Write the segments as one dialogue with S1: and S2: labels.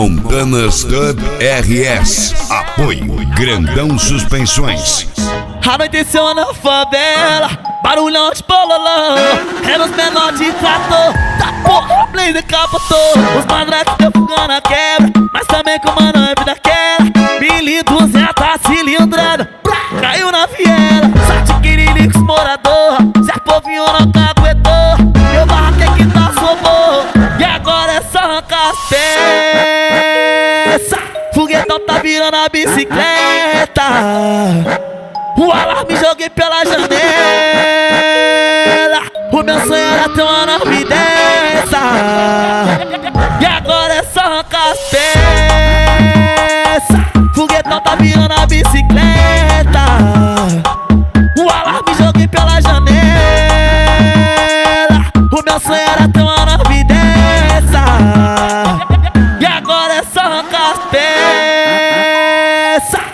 S1: Montanas Dub RS. Apoio Grandão Suspensões.
S2: Anoiteceu na favela, barulhão de bololão. É nos menor de trator, da porra, blazer capotou. Os madracos tão fugando a quebra, mas também com mano é vida quebra. 1200 cilindrada, caiu na viela. Sete quiriricos morador, se a povinho não caguetou. Meu barraco é que tá sobor, e agora é só arrancar as peças. Foguetão tá virando a bicicleta. O alarme joguei pela janela. O meu sonho era ter uma nave dessa. E agora é só arrancar as peças. Foguetão tá virando a bicicleta. O alarme joguei pela janela. O meu sonho era ter uma nave dessa. E agora é só arrancar as peças.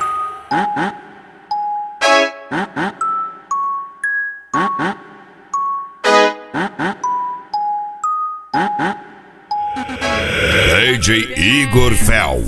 S1: DJ Igor Fel.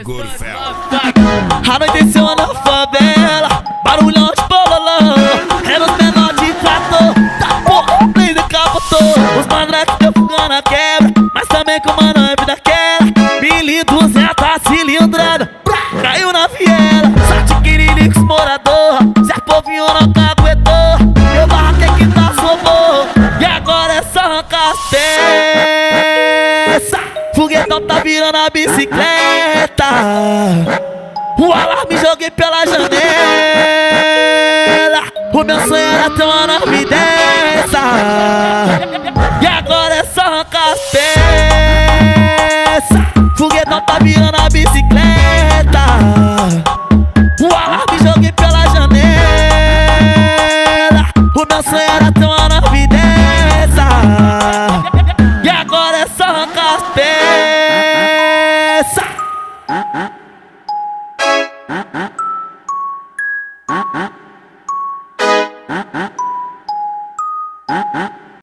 S2: Anoiteceu na favela, barulhão de bololão. É nos menor de trator, da porra, blazer capotou. Os madracos tão fugando a quebra, mas também com mano é vida quebra. 1200 cilindrada, caiu na viela. Sete quiriricos morador, se a povinho não caguetou. Meu barraco é que tá sobor, e agora é só arrancar as peças. Foguetão tá virando a bicicleta. O alarme joguei pela janela. O meu sonho era ter uma nave dessa. E agora é só arrancar as peças. Foguetão tá virando a bicicleta. O alarme joguei pela janela. O meu sonho era ter uma nave dessa. E agora é só arrancar as peças.